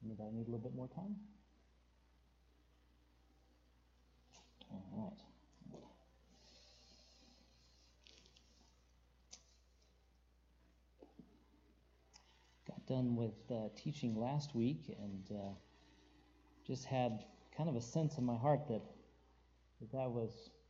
Anybody need a little bit more time? All right. Got done with teaching last week and just had kind of a sense in my heart that was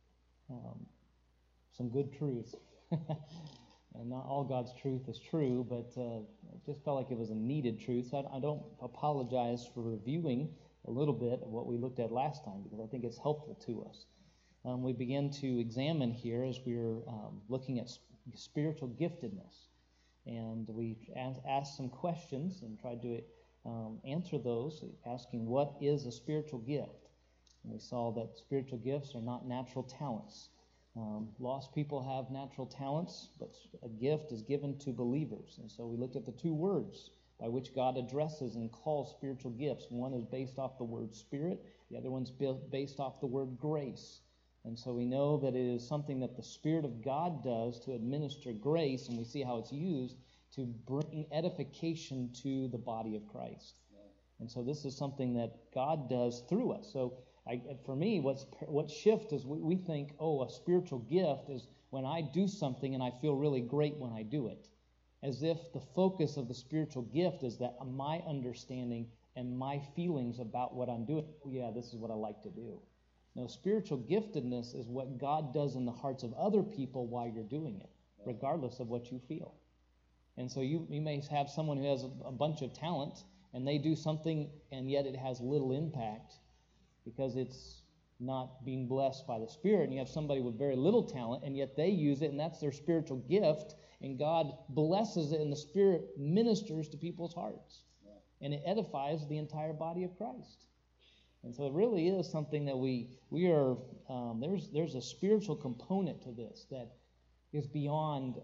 some good truth. And not all God's truth is true, but I just felt like it was a needed truth. So I don't apologize for reviewing a little bit of what we looked at last time, because I think it's helpful to us. We began to examine here as we were looking at spiritual giftedness. And we asked some questions and tried to answer those, asking what is a spiritual gift. And we saw that spiritual gifts are not natural talents. Lost people have natural talents, but a gift is given to believers. And so we looked at the two words by which God addresses and calls spiritual gifts. One is based off the word spirit, the other one's based off the word grace. And so we know that it is something that the Spirit of God does to administer grace, and we see how it's used to bring edification to the body of Christ. And so this is something that God does through us. So for me, what shift is we think, a spiritual gift is when I do something and I feel really great when I do it. As if the focus of the spiritual gift is that my understanding and my feelings about what I'm doing. Yeah, this is what I like to do. No, spiritual giftedness is what God does in the hearts of other people while you're doing it, regardless of what you feel. And so you may have someone who has a bunch of talent, and they do something, and yet it has little impact because it's not being blessed by the Spirit. And you have somebody with very little talent, and yet they use it, and that's their spiritual gift, and God blesses it, and the Spirit ministers to people's hearts. And it edifies the entire body of Christ. And so it really is something that we are, there's a spiritual component to this that is beyond,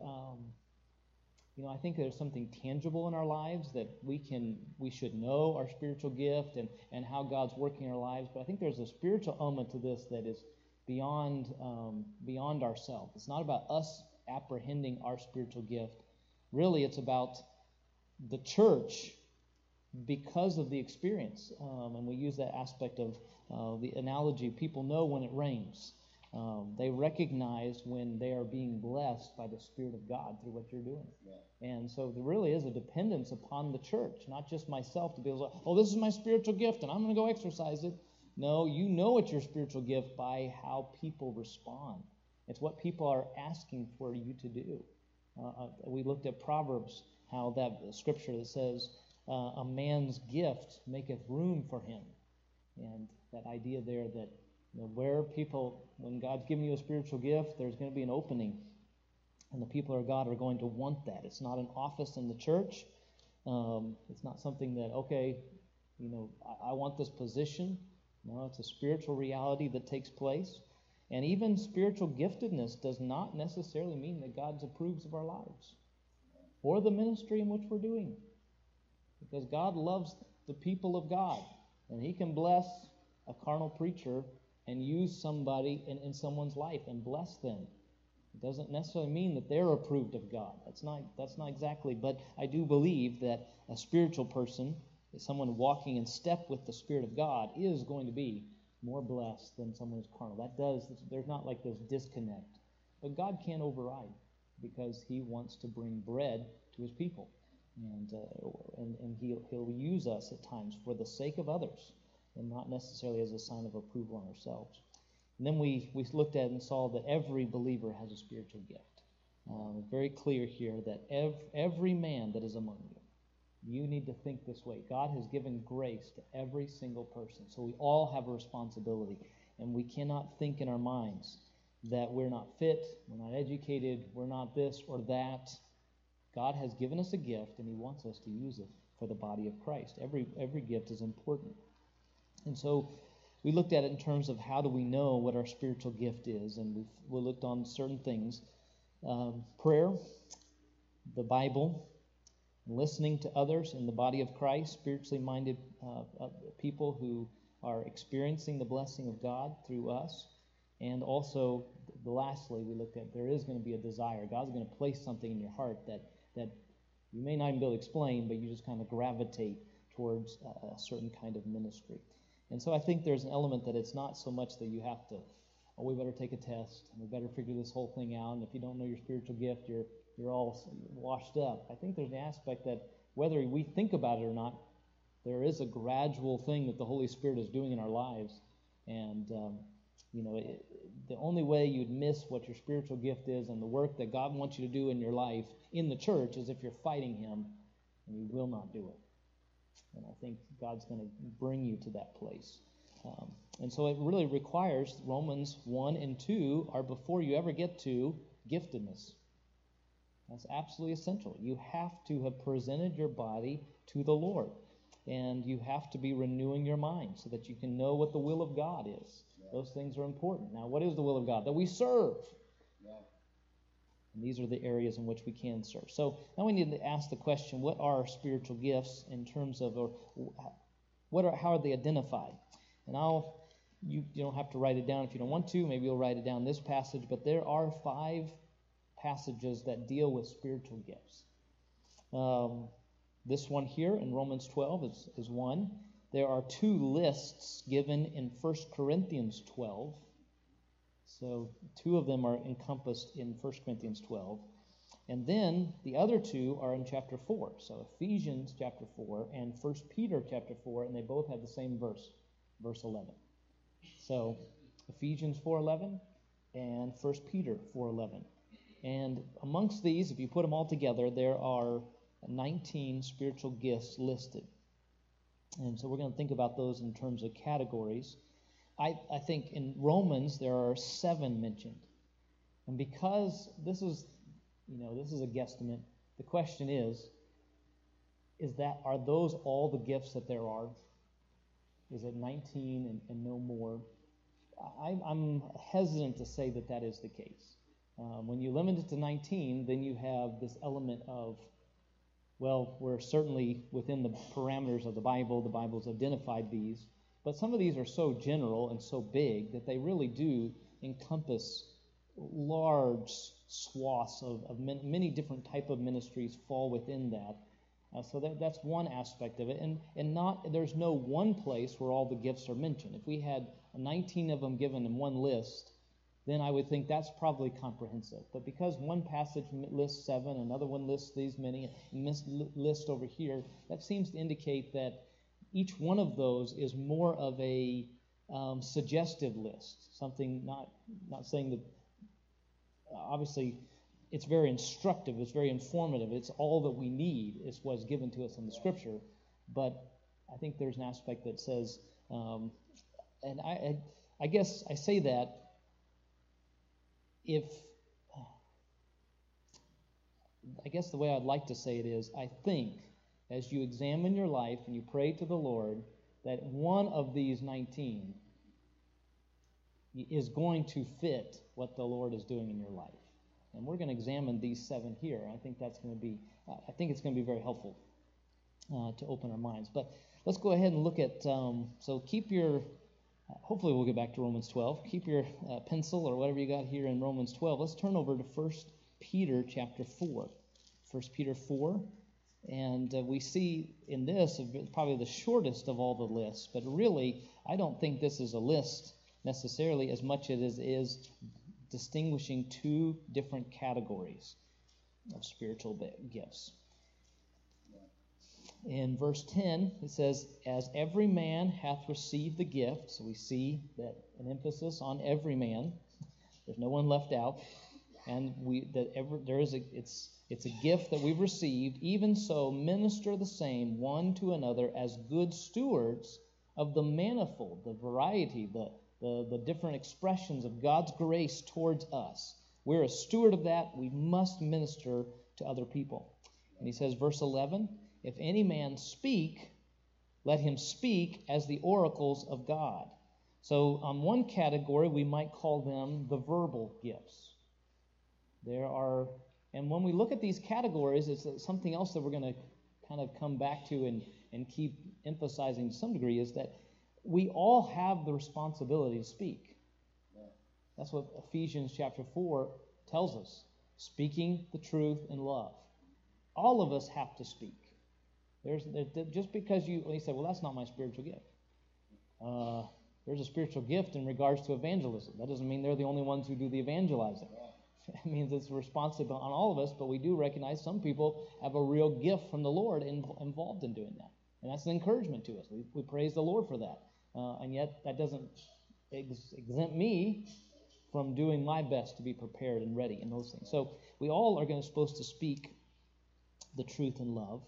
I think there's something tangible in our lives that we should know our spiritual gift and how God's working in our lives. But I think there's a spiritual element to this that is beyond ourselves. It's not about us apprehending our spiritual gift. Really, it's about the church because of the experience. And we use that aspect of the analogy. People know when it rains. They recognize when they are being blessed by the Spirit of God through what you're doing. Yeah. And so there really is a dependence upon the church, not just myself to be able to, this is my spiritual gift and I'm going to go exercise it. No, you know it's your spiritual gift by how people respond. It's what people are asking for you to do. We looked at Proverbs, how that scripture that says, a man's gift maketh room for him. And that idea there that where people, when God's given you a spiritual gift, there's going to be an opening. And the people of God are going to want that. It's not an office in the church. It's not something that, I want this position. No, it's a spiritual reality that takes place. And even spiritual giftedness does not necessarily mean that God approves of our lives or the ministry in which we're doing. Because God loves the people of God. And He can bless a carnal preacher and use somebody in someone's life and bless them. It doesn't necessarily mean that they're approved of God. That's not exactly. But I do believe that a spiritual person, someone walking in step with the Spirit of God, is going to be more blessed than someone who's carnal. There's not like this disconnect. But God can't override because He wants to bring bread to His people. And he'll use us at times for the sake of others and not necessarily as a sign of approval on ourselves. And then we looked at and saw that every believer has a spiritual gift. Very clear here that every man that is among you need to think this way. God has given grace to every single person. So we all have a responsibility. And we cannot think in our minds that we're not fit, we're not educated, we're not this or that. God has given us a gift, and He wants us to use it for the body of Christ. Every gift is important. And so we looked at it in terms of how do we know what our spiritual gift is, and we looked on certain things. Prayer, the Bible, listening to others in the body of Christ, spiritually minded people who are experiencing the blessing of God through us. And also, lastly, we looked at there is going to be a desire. God's going to place something in your heart that you may not even be able to explain, but you just kind of gravitate towards a certain kind of ministry. And so I think there's an element that it's not so much that you have to, oh, we better take a test, and we better figure this whole thing out, and if you don't know your spiritual gift, you're all washed up. I think there's an aspect that whether we think about it or not, there is a gradual thing that the Holy Spirit is doing in our lives. And, the only way you'd miss what your spiritual gift is and the work that God wants you to do in your life in the church is if you're fighting Him, and you will not do it. And I think God's going to bring you to that place. And so it really requires Romans 1 and 2 are before you ever get to giftedness. That's absolutely essential. You have to have presented your body to the Lord. And you have to be renewing your mind so that you can know what the will of God is. Yeah. Those things are important. Now, what is the will of God? That we serve. Yeah. And these are the areas in which we can serve. So now we need to ask the question, what are spiritual gifts in terms of, how are they identified? And you don't have to write it down if you don't want to. Maybe you'll write it down this passage. But there are 5 passages that deal with spiritual gifts. This one here in Romans 12 is one. There are 2 lists given in 1 Corinthians 12. So 2 of them are encompassed in 1 Corinthians 12. And then the other 2 are in chapter 4. So Ephesians chapter 4 and 1 Peter chapter 4, and they both have the same verse 11. So Ephesians 4:11 and 1 Peter 4:11. And amongst these, if you put them all together, there are 19 spiritual gifts listed. And so we're going to think about those in terms of categories. I think in Romans there are 7 mentioned. And because this is a guesstimate, the question is are those all the gifts that there are? Is it 19 and no more? I'm hesitant to say that is the case. When you limit it to 19, then you have this element of, well, we're certainly within the parameters of the Bible. The Bible's identified these. But some of these are so general and so big that they really do encompass large swaths of many different type of ministries fall within that. So that's one aspect of it. And there's no one place where all the gifts are mentioned. If we had 19 of them given in one list, then I would think that's probably comprehensive. But because one passage lists 7, another one lists these many, and this list over here, that seems to indicate that each one of those is more of a suggestive list. Something, not saying that, obviously, it's very instructive, it's very informative, it's all that we need is what's given to us in the Scripture. But I think there's an aspect that says, and I guess I say that, I guess the way I'd like to say it is, I think as you examine your life and you pray to the Lord, that one of these 19 is going to fit what the Lord is doing in your life. And we're going to examine these 7 here. I think it's going to be very helpful to open our minds. But let's go ahead and look at, so keep your, hopefully we'll get back to Romans 12. Keep your pencil or whatever you got here in Romans 12. Let's turn over to 1 Peter chapter 4. 1 Peter 4. And we see in this probably the shortest of all the lists. But really, I don't think this is a list necessarily as much as it is distinguishing 2 different categories of spiritual gifts. In verse 10, it says, "As every man hath received the gift," so we see that an emphasis on every man. There's no one left out, and it's a gift that we've received. "Even so, minister the same one to another as good stewards of the manifold," the variety, the different expressions of God's grace towards us. We're a steward of that. We must minister to other people. And he says, verse 11, "If any man speak, let him speak as the oracles of God." So on one category, we might call them the verbal gifts. And when we look at these categories, it's something else that we're going to kind of come back to and keep emphasizing to some degree, is that we all have the responsibility to speak. That's what Ephesians chapter 4 tells us. Speaking the truth in love. All of us have to speak. Just because you say, well, that's not my spiritual gift. There's a spiritual gift in regards to evangelism. That doesn't mean they're the only ones who do the evangelizing. It means it's responsible on all of us, but we do recognize some people have a real gift from the Lord involved in doing that. And that's an encouragement to us. We praise the Lord for that. And yet that doesn't exempt me from doing my best to be prepared and ready in those things. So we all are supposed to speak the truth in love.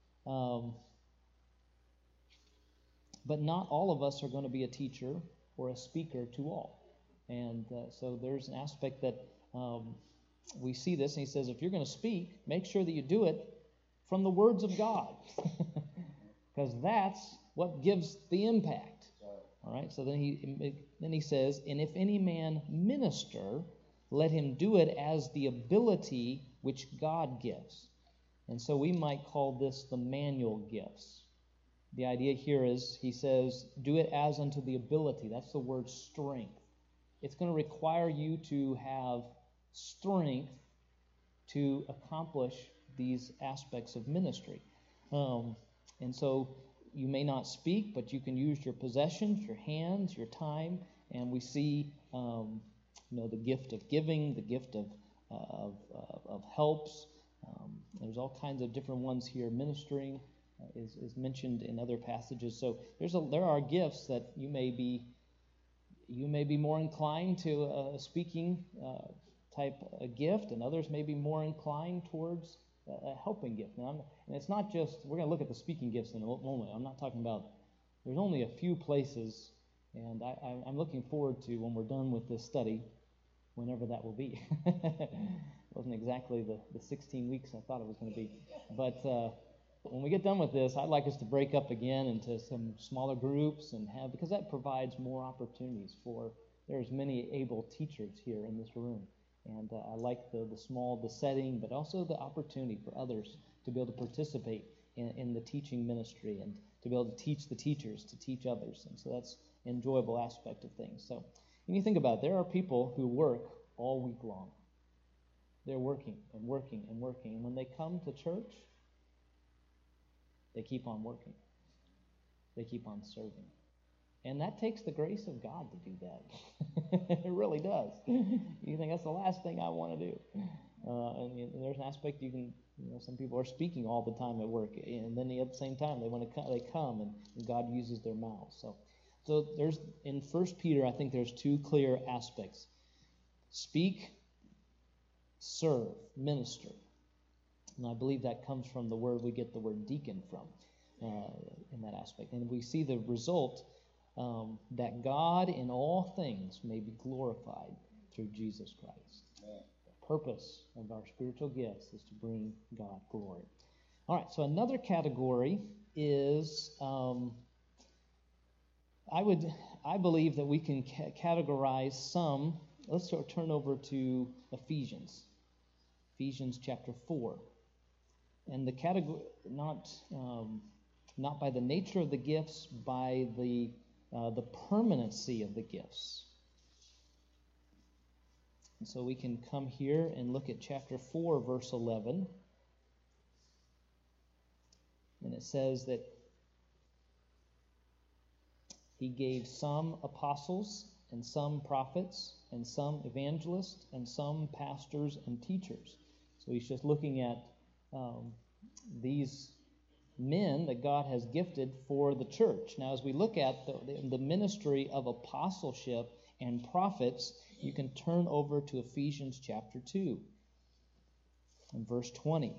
But not all of us are going to be a teacher or a speaker to all. And so there's an aspect that we see this, and he says, if you're going to speak, make sure that you do it from the words of God, because that's what gives the impact. All right. So then he says, and if any man minister, let him do it as the ability which God gives. And so we might call this the manual gifts. The idea here is, he says, do it as unto the ability. That's the word strength. It's going to require you to have strength to accomplish these aspects of ministry. And so you may not speak, but you can use your possessions, your hands, your time. And we see, the gift of giving, the gift of helps. There's all kinds of different ones here. Ministering is mentioned in other passages. So there are gifts that you may be more inclined to a speaking type gift, and others may be more inclined towards a helping gift. And it's not just, we're going to look at the speaking gifts in a moment. I'm not talking about, there's only a few places, and I'm looking forward to when we're done with this study, whenever that will be. It wasn't exactly the 16 weeks I thought it was going to be. But when we get done with this, I'd like us to break up again into some smaller groups because that provides more opportunities there's many able teachers here in this room. And I like the setting, but also the opportunity for others to be able to participate in the teaching ministry and to be able to teach the teachers to teach others. And so that's an enjoyable aspect of things. So when you think about it, there are people who work all week long. They're working and working and working. And when they come to church, they keep on working. They keep on serving. And that takes the grace of God to do that. It really does. You think that's the last thing I want to do. And there's an aspect you can, some people are speaking all the time at work. And then at the same time, they come and God uses their mouths. So there's, in 1 Peter, I think there's two clear aspects. Speak, serve, minister. And I believe that comes from the word we get the word deacon from in that aspect. And we see the result that God in all things may be glorified through Jesus Christ. Amen. The purpose of our spiritual gifts is to bring God glory. All right, so another category is, I believe that we can categorize some. Let's turn over to Ephesians chapter 4. And the category, not by the nature of the gifts, by the permanency of the gifts. And so we can come here and look at chapter 4, verse 11. And it says that he gave some apostles, and some prophets, and some evangelists, and some pastors and teachers. So he's just looking at these men that God has gifted for the church. Now, as we look at the ministry of apostleship and prophets, you can turn over to Ephesians chapter 2 and verse 20.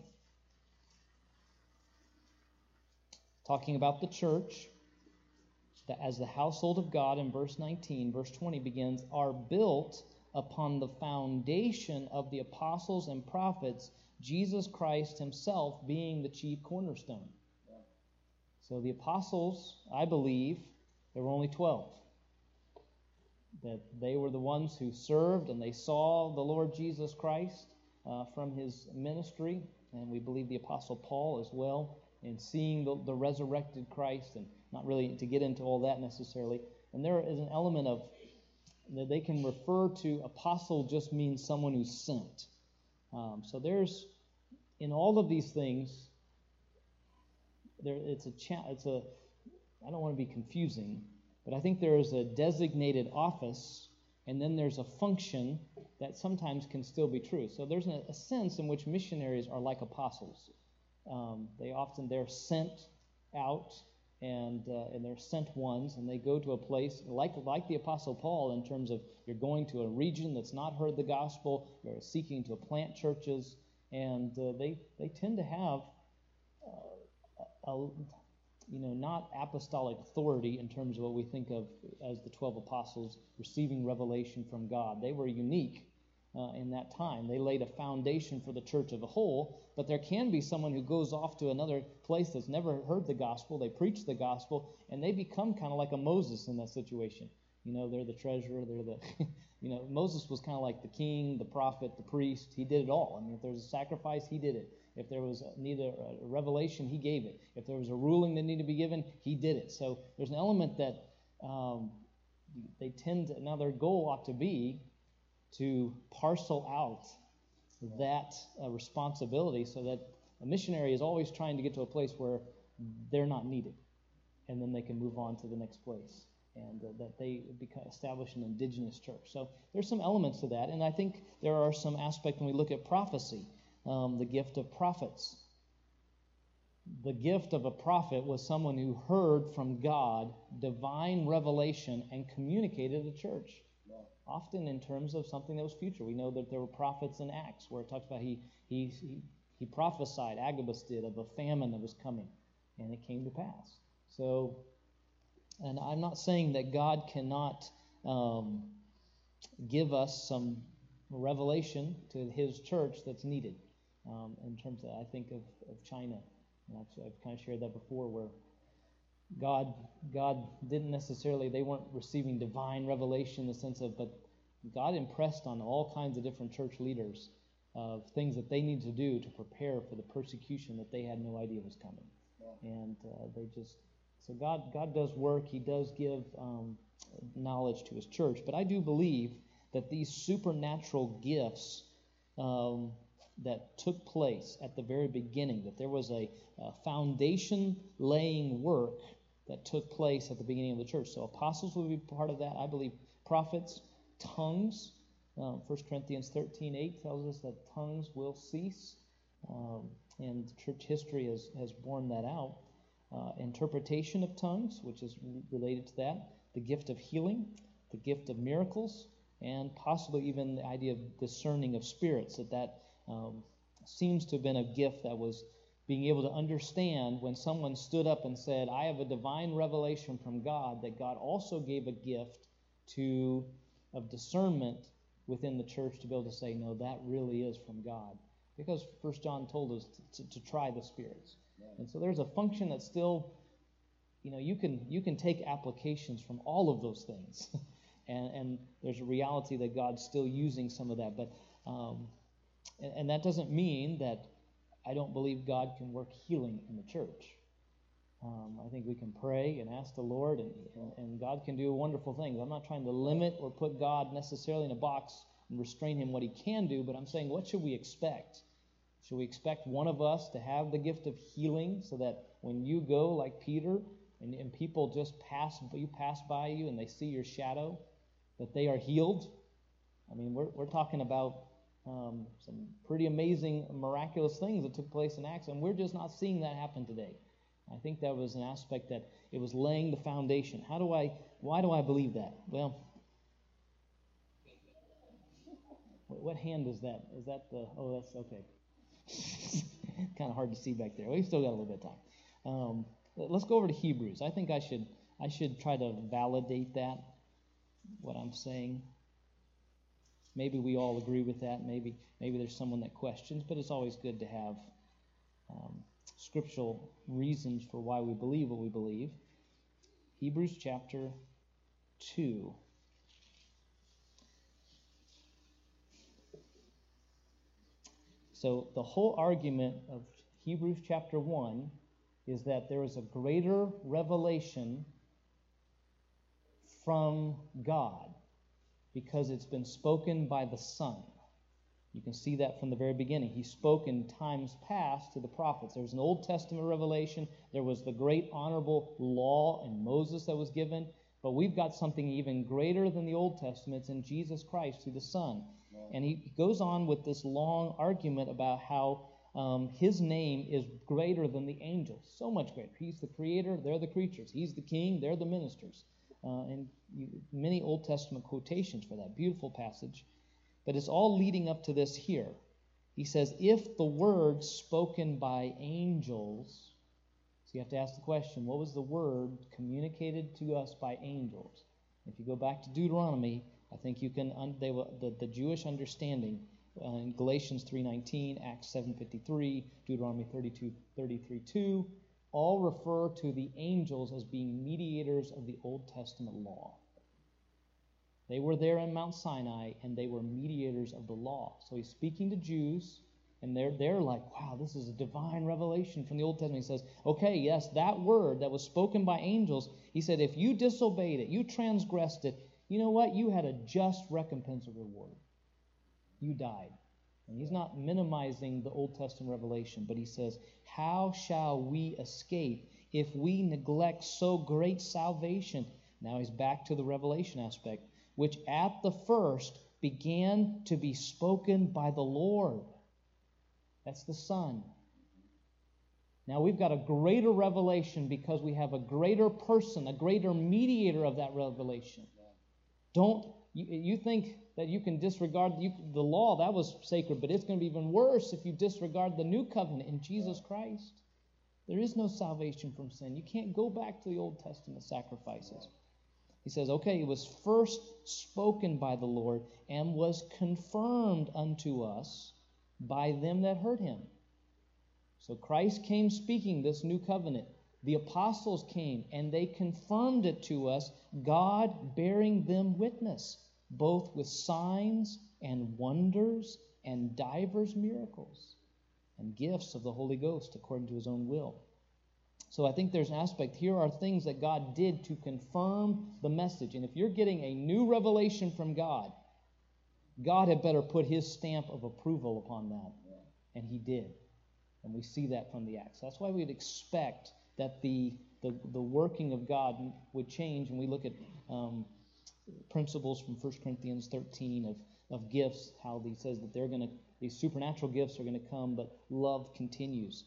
Talking about the church, that as the household of God in verse 19, verse 20 begins, are built upon the foundation of the apostles and prophets, Jesus Christ himself being the chief cornerstone. So the apostles, I believe, there were only 12. That they were the ones who served and they saw the Lord Jesus Christ from his ministry. And we believe the apostle Paul as well, in seeing the resurrected Christ, and not really to get into all that necessarily. And there is an element of that they can refer to apostle just means someone who's sent. So there's, in all of these things, I don't want to be confusing, but I think there is a designated office, and then there's a function that sometimes can still be true. So there's a sense in which missionaries are like apostles. They're sent out, and they're sent ones, and they go to a place like the Apostle Paul, in terms of you're going to a region that's not heard the gospel, you're seeking to plant churches, and they tend to have not apostolic authority in terms of what we think of as the 12 apostles receiving revelation from God. They were unique in that time. They laid a foundation for the church as a whole, but there can be someone who goes off to another place that's never heard the gospel, they preach the gospel, and they become kind of like a Moses in that situation. They're the treasurer, they're the, Moses was kind of like the king, the prophet, the priest. He did it all. I mean, if there was a sacrifice, he did it. If there was needed a revelation, he gave it. If there was a ruling that needed to be given, he did it. So there's an element that they tend to, now their goal ought to be to parcel out that responsibility, so that a missionary is always trying to get to a place where they're not needed, and then they can move on to the next place, and that they establish an indigenous church. So there's some elements to that, and I think there are some aspects when we look at prophecy, the gift of prophets. The gift of a prophet was someone who heard from God divine revelation and communicated to the church, often in terms of something that was future. We know that there were prophets in Acts where it talks about he prophesied, Agabus did, of a famine that was coming, and it came to pass. So, and I'm not saying that God cannot give us some revelation to his church that's needed. In terms of, I think of China, and I've kind of shared that before, where God didn't necessarily, they weren't receiving divine revelation in the sense of, but God impressed on all kinds of different church leaders of things that they needed to do to prepare for the persecution that they had no idea was coming. And so God does work. He does give knowledge to his church. But I do believe that these supernatural gifts that took place at the very beginning, that there was a foundation-laying work that took place at the beginning of the church. So apostles will be part of that. I believe prophets, tongues. 1 Corinthians 13:8 tells us that tongues will cease, and church history has borne that out. Interpretation of tongues, which is related to that. The gift of healing, the gift of miracles, and possibly even the idea of discerning of spirits, that seems to have been a gift that was being able to understand when someone stood up and said, I have a divine revelation from God, that God also gave a gift of discernment within the church to be able to say, no, that really is from God. Because 1 John told us to try the spirits. And so there's a function that still, you can take applications from all of those things. and there's a reality that God's still using some of that. But and that doesn't mean that I don't believe God can work healing in the church. I think we can pray and ask the Lord, and God can do wonderful things. I'm not trying to limit or put God necessarily in a box and restrain him what he can do, but I'm saying, what should we expect? Should we expect one of us to have the gift of healing, so that when you go like Peter and people just pass by you and they see your shadow, that they are healed? I mean, we're talking about some pretty amazing, miraculous things that took place in Acts, and we're just not seeing that happen today. I think that was an aspect that it was laying the foundation. Why do I believe that? Well, what hand is that? Is that that's okay. Kind of hard to see back there. We've still got a little bit of time. Let's go over to Hebrews. I think I should try to validate that, what I'm saying. Maybe we all agree with that. Maybe there's someone that questions, but it's always good to have scriptural reasons for why we believe what we believe. Hebrews chapter 2. So the whole argument of Hebrews chapter 1 is that there is a greater revelation from God because it's been spoken by the Son. You can see that from the very beginning. He spoke in times past to the prophets. There was an Old Testament revelation. There was the great honorable law in Moses that was given. But we've got something even greater than the Old Testament. It's in Jesus Christ through the Son. And he goes on with this long argument about how his name is greater than the angels. So much greater. He's the creator. They're the creatures. He's the king. They're the ministers. Many Old Testament quotations for that. Beautiful passage. But it's all leading up to this here. He says, if the word spoken by angels, so you have to ask the question, what was the word communicated to us by angels? If you go back to Deuteronomy, I think you can, the Jewish understanding in Galatians 3:19, Acts 7:53, Deuteronomy 33:2, all refer to the angels as being mediators of the Old Testament law. They were there in Mount Sinai, and they were mediators of the law. So he's speaking to Jews, and they're like, wow, this is a divine revelation from the Old Testament. He says, okay, yes, that word that was spoken by angels, he said, if you disobeyed it, you transgressed it, you know what? You had a just recompense or reward. You died. And he's not minimizing the Old Testament revelation, but he says, how shall we escape if we neglect so great salvation? Now he's back to the revelation aspect, which at the first began to be spoken by the Lord. That's the Son. Now we've got a greater revelation because we have a greater person, a greater mediator of that revelation. You think that you can disregard the law, that was sacred, but it's going to be even worse if you disregard the new covenant in Jesus Christ. There is no salvation from sin. You can't go back to the Old Testament sacrifices. He says, okay, it was first spoken by the Lord and was confirmed unto us by them that heard him. So Christ came speaking this new covenant. The apostles came and they confirmed it to us, God bearing them witness, both with signs and wonders and divers miracles and gifts of the Holy Ghost according to his own will. So I think there's an aspect. Here are things that God did to confirm the message. And if you're getting a new revelation from God, God had better put his stamp of approval upon that. And he did. And we see that from the Acts. That's why we'd expect that the working of God would change. And we look at principles from 1 Corinthians 13 of gifts, how he says that these supernatural gifts are going to come, but love continues.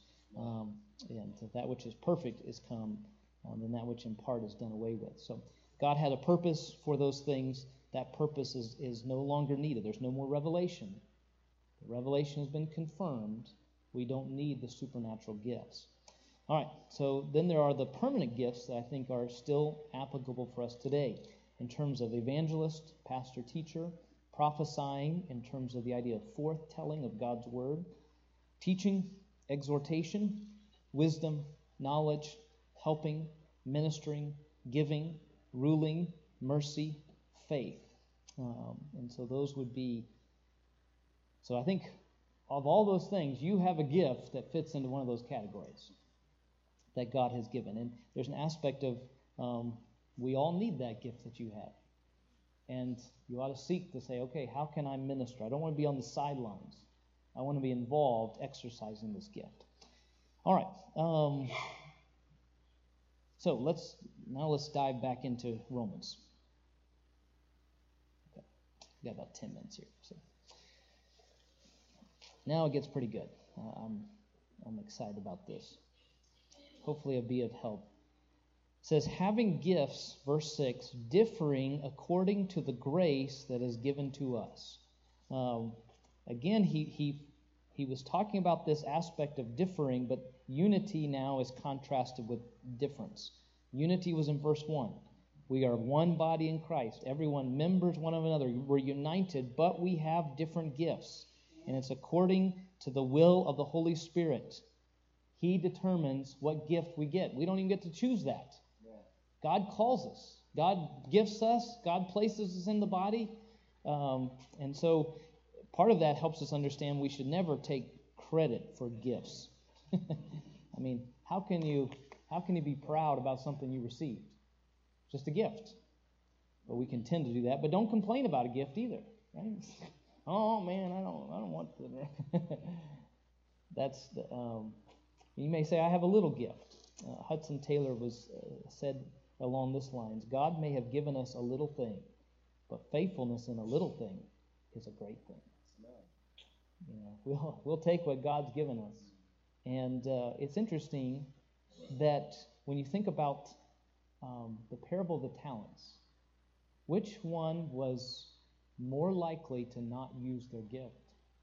And that which is perfect is come, and that which in part is done away with. So God had a purpose for those things. That purpose is no longer needed. There's no more revelation. The revelation has been confirmed. We don't need the supernatural gifts. All right, so then there are the permanent gifts that I think are still applicable for us today in terms of evangelist, pastor, teacher, prophesying in terms of the idea of forthtelling of God's word, teaching, exhortation, wisdom, knowledge, helping, ministering, giving, ruling, mercy, faith. And so those would be... So I think of all those things, you have a gift that fits into one of those categories that God has given. And there's an aspect of we all need that gift that you have. And you ought to seek to say, okay, how can I minister? I don't want to be on the sidelines. I want to be involved exercising this gift. All right. So let's dive back into Romans. Okay. We got about 10 minutes here. So now it gets pretty good. I'm excited about this. Hopefully it'll be of help. It says, having gifts, verse 6, differing according to the grace that is given to us. Again, he was talking about this aspect of differing, but unity now is contrasted with difference. Unity was in verse 1. We are one body in Christ. Everyone members one of another. We're united, but we have different gifts. And it's according to the will of the Holy Spirit. He determines what gift we get. We don't even get to choose that. God calls us. God gifts us. God places us in the body. And so part of that helps us understand we should never take credit for gifts. I mean, how can you be proud about something you received? Just a gift. But we can tend to do that. But don't complain about a gift either, right? Oh man, I don't want to. That's the, you may say, I have a little gift. Hudson Taylor was said along this lines: God may have given us a little thing, but faithfulness in a little thing is a great thing. You know, we'll take what God's given us, and it's interesting that when you think about the parable of the talents, which one was more likely to not use their gift?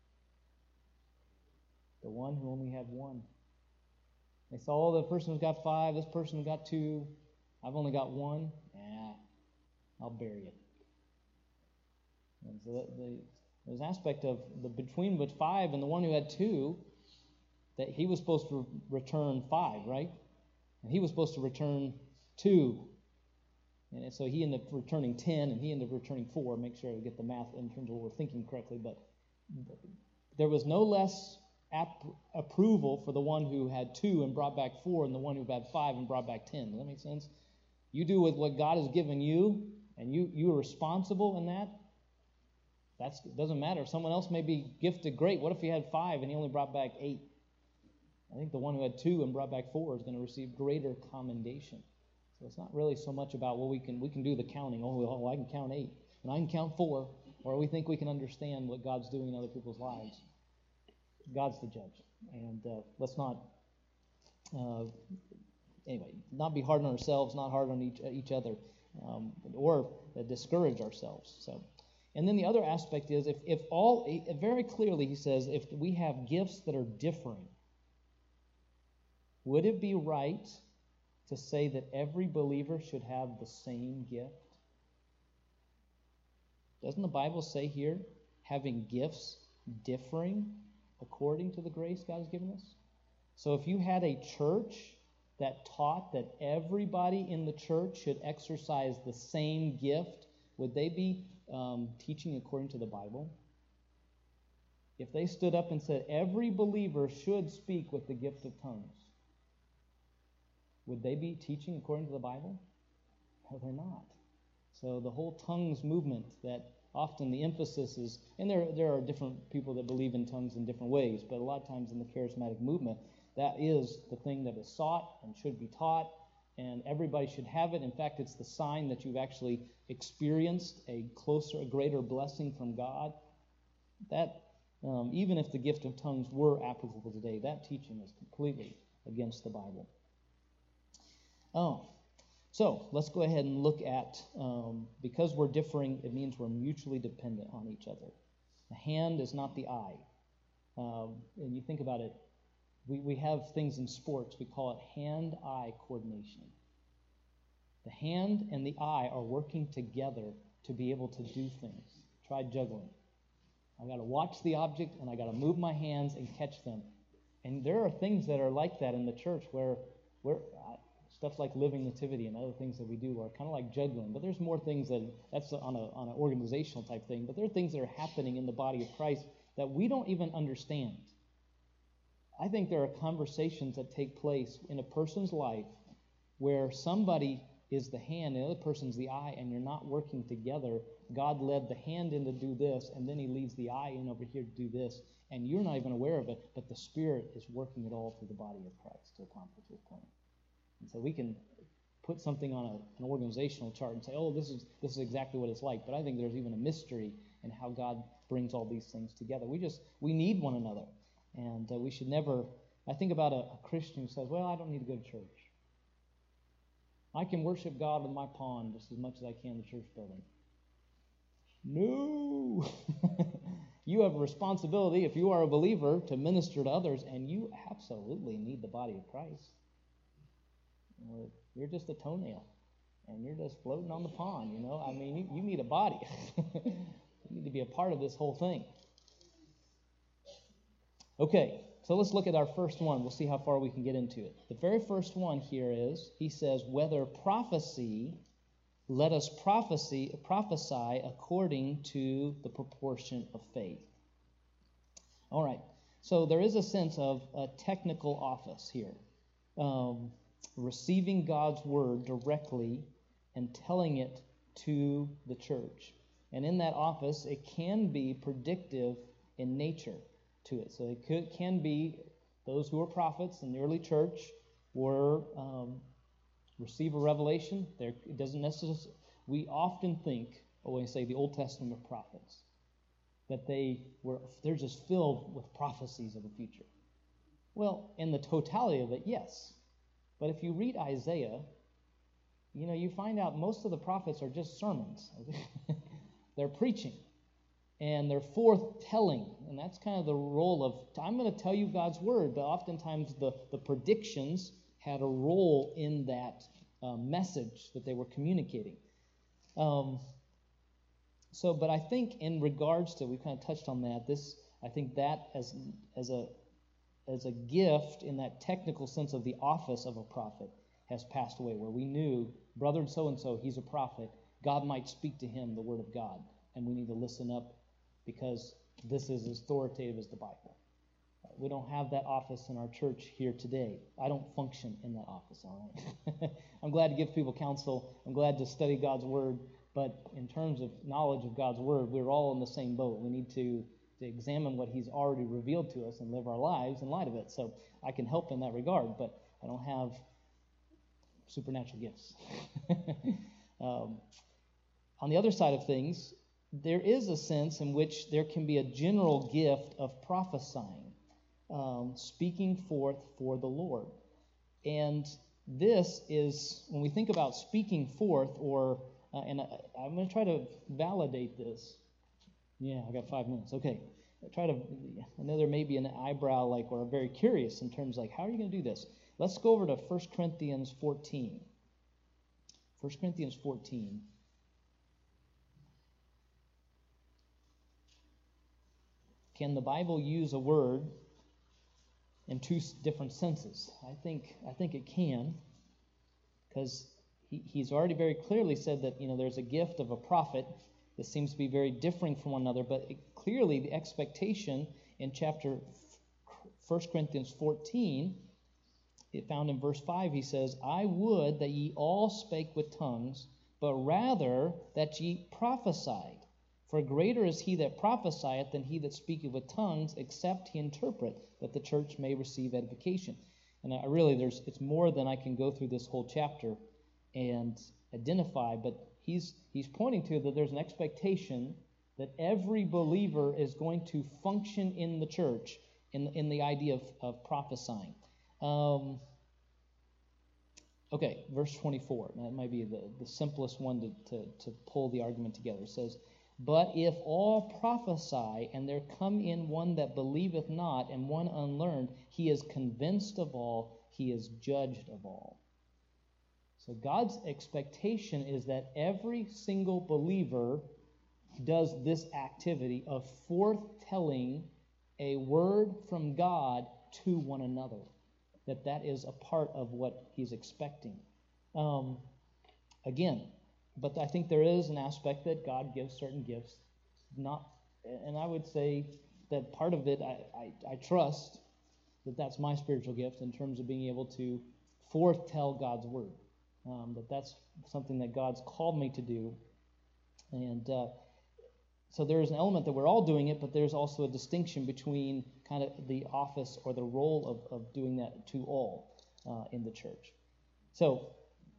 The one who only had one. They saw, oh, the person who's got 5, this person who got 2, I've only got 1. I'll bury it. And so there's an aspect of the between with 5 and the one who had 2, that he was supposed to return 5, right? And he was supposed to return 2. And so he ended up returning 10, and he ended up returning 4. Make sure I get the math in terms of what we're thinking correctly. But there was no less approval for the one who had 2 and brought back 4 and the one who had 5 and brought back 10. Does that make sense? You do with what God has given you, and you are responsible in that. It doesn't matter. Someone else may be gifted great. What if he had 5 and he only brought back 8? I think the one who had 2 and brought back 4 is going to receive greater commendation. So it's not really so much about, well, we can do the counting. Oh, I can count 8 and I can count 4, or we think we can understand what God's doing in other people's lives. God's the judge, and let's not not be hard on ourselves, not hard on each other, or discourage ourselves. So, and then the other aspect is if very clearly he says, if we have gifts that are differing, would it be right to say that every believer should have the same gift? Doesn't the Bible say here, having gifts differing according to the grace God has given us? So if you had a church that taught that everybody in the church should exercise the same gift, would they be teaching according to the Bible? If they stood up and said every believer should speak with the gift of tongues, would they be teaching according to the Bible? No, they're not. So the whole tongues movement, that often the emphasis is, and there are different people that believe in tongues in different ways, but a lot of times in the charismatic movement, that is the thing that is sought and should be taught, and everybody should have it. In fact, it's the sign that you've actually experienced a greater blessing from God. That, even if the gift of tongues were applicable today, that teaching is completely against the Bible. So let's go ahead and look at, because we're differing, it means we're mutually dependent on each other. The hand is not the eye. And you think about it, we have things in sports, we call it hand-eye coordination. The hand and the eye are working together to be able to do things. Try juggling. I got to watch the object, and I got to move my hands and catch them. And there are things that are like that in the church where stuff like Living Nativity and other things that we do are kind of like juggling. But there's more things that's on an organizational type thing. But there are things that are happening in the body of Christ that we don't even understand. I think there are conversations that take place in a person's life where somebody is the hand and the other person's the eye, and you're not working together. God led the hand in to do this, and then he leads the eye in over here to do this, and you're not even aware of it, but the Spirit is working it all through the body of Christ to accomplish his plan. And so we can put something on an organizational chart and say, oh, this is exactly what it's like. But I think there's even a mystery in how God brings all these things together. We need one another. And we should never, I think about a Christian who says, well, I don't need to go to church. I can worship God in my pond just as much as I can in the church building. No! You have a responsibility, if you are a believer, to minister to others, and you absolutely need the body of Christ. You're just a toenail, and you're just floating on the pond, I mean, you need a body. You need to be a part of this whole thing. Okay, so let's look at our first one. We'll see how far we can get into it. The very first one here is, he says, whether prophecy, let us prophesy according to the proportion of faith. All right, so there is a sense of a technical office here. Receiving God's word directly and telling it to the church. And in that office, it can be predictive in nature to it. So it can be those who are prophets in the early church were receive a revelation. It doesn't necessarily. We often think, when we say the Old Testament prophets, that they're just filled with prophecies of the future. Well, in the totality of it, yes. But if you read Isaiah, you find out most of the prophets are just sermons. They're preaching. And they're foretelling. And that's kind of the role of, I'm going to tell you God's word, but oftentimes the predictions had a role in that message that they were communicating. But I think in regards to, we kind of touched on that, I think that as a gift in that technical sense of the office of a prophet has passed away, where we knew, brother so-and-so, he's a prophet, God might speak to him the word of God, and we need to listen up because this is as authoritative as the Bible. We don't have that office in our church here today. I don't function in that office, all right? I'm glad to give people counsel. I'm glad to study God's word. But in terms of knowledge of God's word, we're all in the same boat. We need to examine what he's already revealed to us and live our lives in light of it. So I can help in that regard, but I don't have supernatural gifts. On the other side of things, there is a sense in which there can be a general gift of prophesying, speaking forth for the Lord. And this is, when we think about speaking forth, and I'm going to try to validate this. Yeah, I got 5 minutes. Okay. I know there may be an eyebrow, or very curious in terms how are you going to do this? Let's go over to 1 Corinthians 14. 1 Corinthians 14. Can the Bible use a word in two different senses? I think it can, because he's already very clearly said that there's a gift of a prophet that seems to be very differing from one another, but clearly the expectation in chapter 1 Corinthians 14, it found in verse 5, he says, I would that ye all spake with tongues, but rather that ye prophesied. For greater is he that prophesieth than he that speaketh with tongues, except he interpret, that the church may receive edification. And it's more than I can go through this whole chapter and identify, but he's pointing to that there's an expectation that every believer is going to function in the church in the idea of prophesying. Okay, verse 24. That might be the simplest one to pull the argument together. It says, but if all prophesy, and there come in one that believeth not, and one unlearned, he is convinced of all, he is judged of all. So God's expectation is that every single believer does this activity of foretelling a word from God to one another. That is a part of what he's expecting. Again, but I think there is an aspect that God gives certain gifts. And I would say that part of it, I trust that that's my spiritual gift in terms of being able to foretell God's word. That's something that God's called me to do. And so there's an element that we're all doing it, but there's also a distinction between kind of the office or the role of doing that to all in the church. So,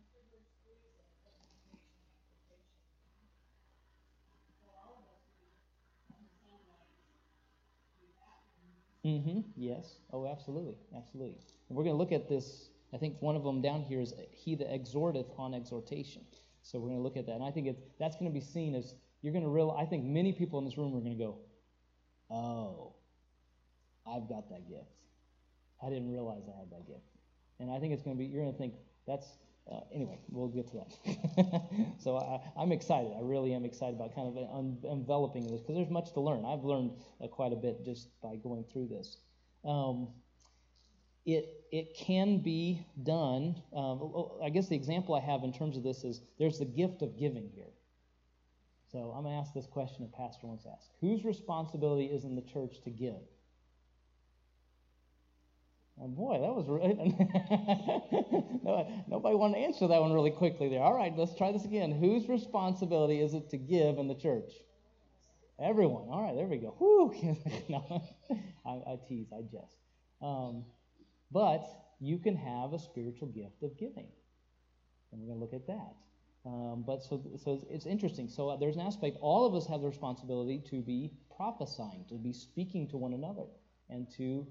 yes. Oh, absolutely. Absolutely. And we're going to look at this. I think one of them down here is he that exhorteth on exhortation. So we're going to look at that. And I think that's going to be seen as, you're going to realize, I think many people in this room are going to go, oh, I've got that gift. I didn't realize I had that gift. And I think it's going to be, you're going to think, anyway, we'll get to that. So I'm excited. I really am excited about kind of enveloping this, because there's much to learn. I've learned quite a bit just by going through this. It can be done. I guess the example I have in terms of this is there's the gift of giving here. So I'm going to ask this question a pastor once asked. Whose responsibility is in the church to give? Oh, boy, that was nobody wanted to answer that one really quickly there. All right, let's try this again. Whose responsibility is it to give in the church? Everyone. All right, there we go. Whew. No, I tease, I jest. But you can have a spiritual gift of giving, and we're going to look at that. But it's interesting. So there's an aspect. All of us have the responsibility to be prophesying, to be speaking to one another, and to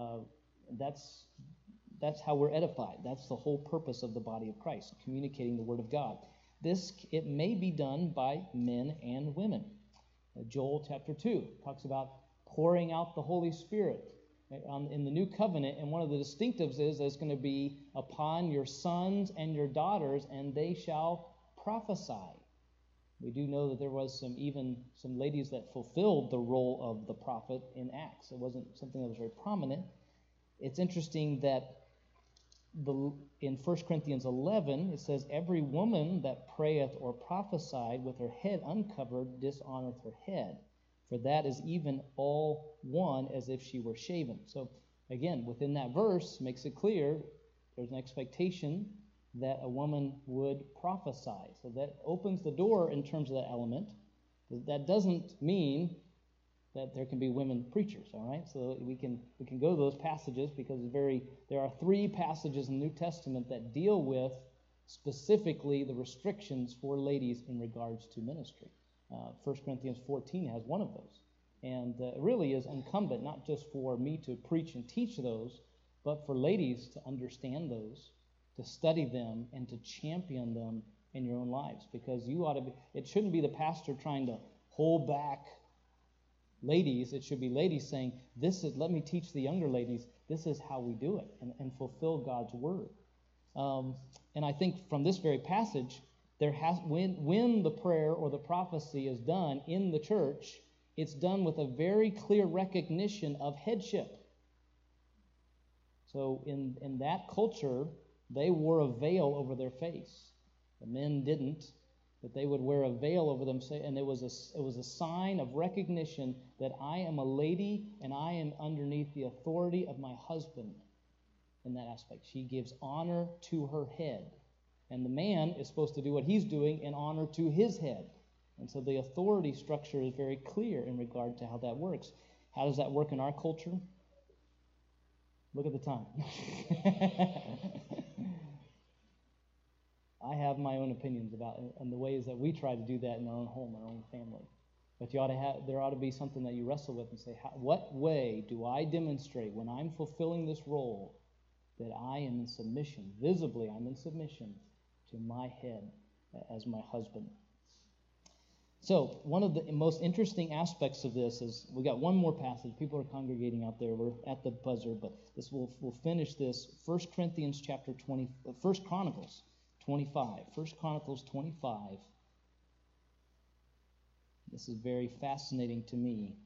that's how we're edified. That's the whole purpose of the body of Christ, communicating the Word of God. It may be done by men and women. Joel chapter 2 talks about pouring out the Holy Spirit in the new covenant, and one of the distinctives is that it's going to be upon your sons and your daughters, and they shall prophesy. We do know that there was some ladies that fulfilled the role of the prophet in Acts. It wasn't something that was very prominent. It's interesting that in 1 Corinthians 11, it says, every woman that prayeth or prophesied with her head uncovered dishonoreth her head, for that is even all one as if she were shaven. So again, within that verse makes it clear there's an expectation that a woman would prophesy. So that opens the door in terms of that element. That doesn't mean that there can be women preachers, all right? So we can go to those passages because there are 3 passages in the New Testament that deal with specifically the restrictions for ladies in regards to ministry. 1 Corinthians 14 has one of those. And it really is incumbent not just for me to preach and teach those, but for ladies to understand those, to study them, and to champion them in your own lives. Because it shouldn't be the pastor trying to hold back ladies. It should be ladies saying, let me teach the younger ladies, this is how we do it, and fulfill God's word. And I think from this very passage, when the prayer or the prophecy is done in the church, it's done with a very clear recognition of headship. So in that culture, they wore a veil over their face. The men didn't, but they would wear a veil over them, and it was a sign of recognition that I am a lady and I am underneath the authority of my husband. In that aspect, she gives honor to her head, and the man is supposed to do what he's doing in honor to his head. And so the authority structure is very clear in regard to how that works. How does that work in our culture? Look at the time. I have my own opinions about it and the ways that we try to do that in our own home, our own family. But there ought to be something that you wrestle with and say, what way do I demonstrate when I'm fulfilling this role that I am in submission, visibly I'm in submission to my head as my husband? So one of the most interesting aspects of this is we got one more passage. People are congregating out there. We're at the buzzer, but we'll finish this. 1 Chronicles 25. 1 Chronicles 25. This is very fascinating to me.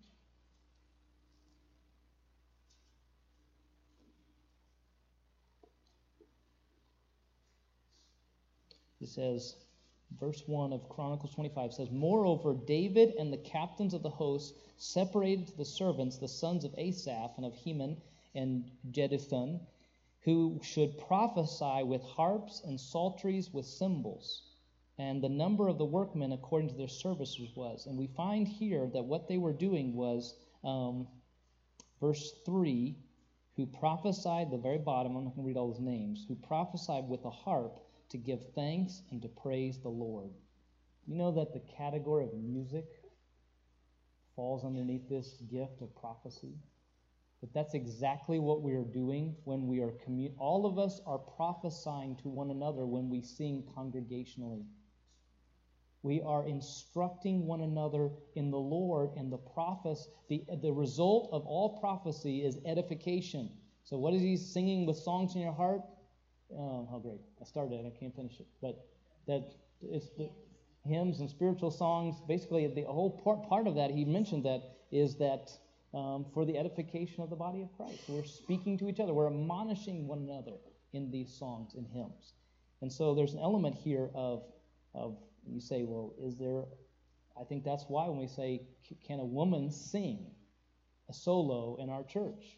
It says, verse 1 of Chronicles 25 says, moreover, David and the captains of the hosts separated to the servants the sons of Asaph and of Heman and Jeduthun, who should prophesy with harps and psalteries with cymbals. And the number of the workmen according to their services was. And we find here that what they were doing was, verse 3, who prophesied, the very bottom, I'm not going to read all those names, who prophesied with a harp to give thanks and to praise the Lord. You know that the category of music falls underneath this gift of prophecy? But that's exactly what we are doing when we are all of us are prophesying to one another when we sing congregationally. We are instructing one another in the Lord, and the result of all prophecy is edification. So what is he singing with songs in your heart? Oh, how great. I started it, I can't finish it. But that it's the hymns and spiritual songs. Basically, the whole part of that, he mentioned that, is that for the edification of the body of Christ. We're speaking to each other. We're admonishing one another in these songs and hymns. And so there's an element here of you say, well, I think that's why when we say, can a woman sing a solo in our church?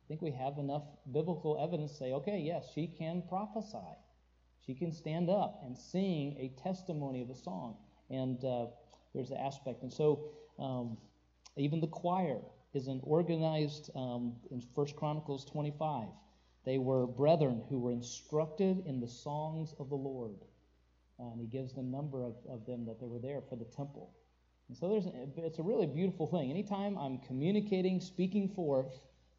I think we have enough biblical evidence to say, okay, yes, she can prophesy. She can stand up and sing a testimony of a song. And there's the aspect. And so even the choir is an organized, in 1 Chronicles 25, they were brethren who were instructed in the songs of the Lord. And he gives the number of them that they were there for the temple. And so it's a really beautiful thing. Anytime I'm communicating, speaking forth,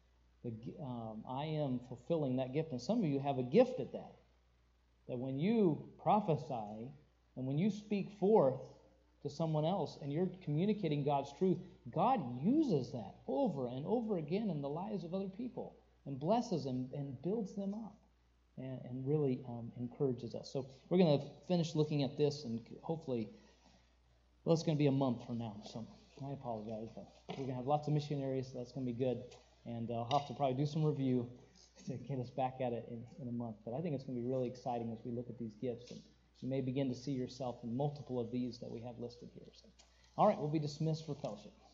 I am fulfilling that gift. And some of you have a gift at that. That when you prophesy and when you speak forth to someone else and you're communicating God's truth, God uses that over and over again in the lives of other people and blesses them and builds them up and really encourages us. So we're going to finish looking at this, and hopefully, well, it's going to be a month from now, so I apologize, but we're going to have lots of missionaries, so that's going to be good, and I'll have to probably do some review to get us back at it in a month. But I think it's going to be really exciting as we look at these gifts, and you may begin to see yourself in multiple of these that we have listed here. So, all right, we'll be dismissed for fellowship.